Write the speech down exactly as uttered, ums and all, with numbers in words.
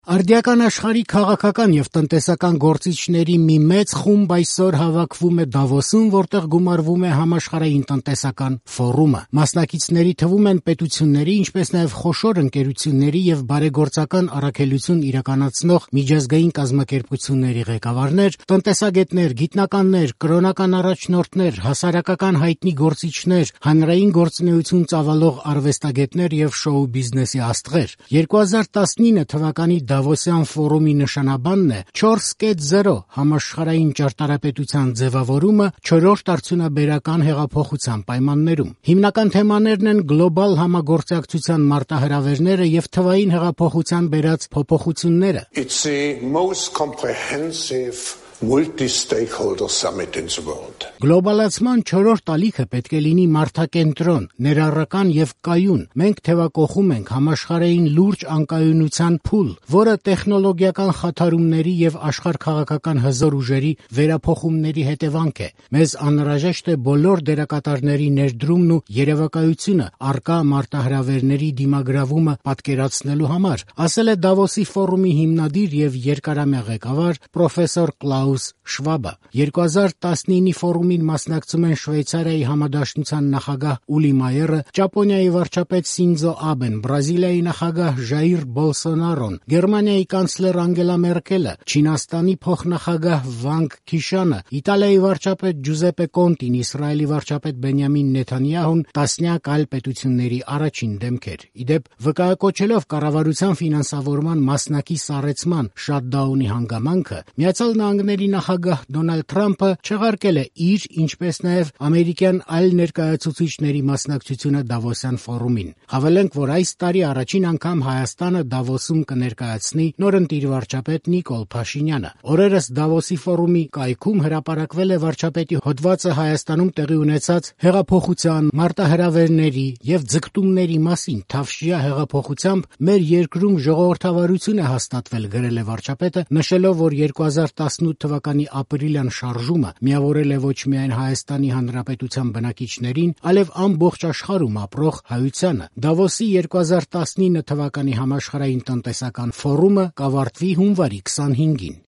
Արդիական աշխարհի քաղաքական եւ տնտեսական գործիչների մի մեծ խումբ այսօր հավաքվում է Դավոսում, որտեղ գումարվում է համաշխարհային տնտեսական ֆորումը։ Մասնակիցների թվում են պետությունների, ինչպես նաեւ խոշոր ընկերությունների եւ բարեգործական առաքելություն իրականացնող միջազգային կազմակերպությունների ղեկավարներ, տնտեսագետներ, գիտնականներ, կրոնական առաջնորդներ, հասարակական հայտնի գործիչներ, հանրային գործունեություն ծավալող արվեստագետներ եւ շոու բիզնեսի աստղեր։ երկու հազար տասնինը թվականի Դավոսյան ֆորումի նշանաբանն է չորս կետ զիրո համաշխարհային ճարտարապետության ձևավորումը չորրորդ արդյունաբերական հեղափոխության պայմաններում։ Հիմնական թեմաներն են գլոբալ համագործակցության մարտահրավերները եւ թվային հեղափոխության բերած փոփոխությունները։ It's the most comprehensive multi-stakeholder summit in the world. Գլոբալացման չորրորդ ալիքը պետք է լինի մարդակենտրոն, ներառական եւ կայուն։ Մենք թևակողում ենք համաշխարհային լուրջ անկայունության փուլ, որը տեխնոլոգիական խաթարումների եւ աշխարհքաղաքական հզոր ուժերի վերափոխումների հետևանք է։ Մեզ անհրաժեշտ է բոլոր դերակատարների ներդրումն ու երևակայությունը առկա մարտահրավերների դիմագրավումը պատկերացնելու համար, ասել է Դավոսի ֆորումի հիմնադիր եւ երկարամյա ղեկավար պրոֆեսոր Կլաուս Շվաբը։ երկու հազար տասնինի ֆորումին մասնակցում են Շվեյցարիայի համադաշնության նախագահ Ուլի Մայերը, Ճապոնիայի վարչապետ Սինձո Աբեն, Բրազիլիայի նախագահ Ժայիր Բոլսոնարոն, Գերմանիայի կանցլեր Անգելա Մերկելը, Չինաստանի փոխնախագահ Վանգ Քիշանը, Իտալիայի վարչապետ Ջուզեպե Կոնտին, Իսրայելի վարչապետ Բենյամին Նեթանյահուն, տասնյակ այլ պետությունների առաջին դեմքեր։ Իդեպ, վկայակոչելով կառավարության ֆինանսավորման մասնակի սառեցման շատդաունի հանգամանքը, Միացյալ Նահանգների նախագահ Դոնալդ Թրամփը չեղարկել է իր, ինչպես նաև ամերիկյան այլ ներկայացուցիչների մասնակցությունը Դավոսյան ֆորումին։ Հավելենք, որ այս տարի առաջին անգամ Հայաստանը Դավոսում կներկայացնի նորընտիր վարչապետ Նիկոլ Փաշինյանը։ Օրերս Դավոսի ֆորումի կայքում հրապարակվել է վարչապետի հոդվածը Հայաստանում տեղի ունեցած հեղափոխության, մարտահրավերների եւ ձգտումների մասին։ Թավշյա հեղափոխությամբ մեր երկրում ժողովրդավարություն է հաստատվել, գրել է վարչապետը, նշելով, որ երկու հազար տասնութ թվականի ապրիլյան շարժումը միավորել է ոչ միայն Հայաստանի Հանրապետության բնակիչներին, այլև ամբողջ աշխարհում ապրող հայությանը։ Դավոսի երկու հազար տասնինը թվականի համաշխարհային տնտեսական ֆորումը կավարտվի հունվարի քսանհինգին։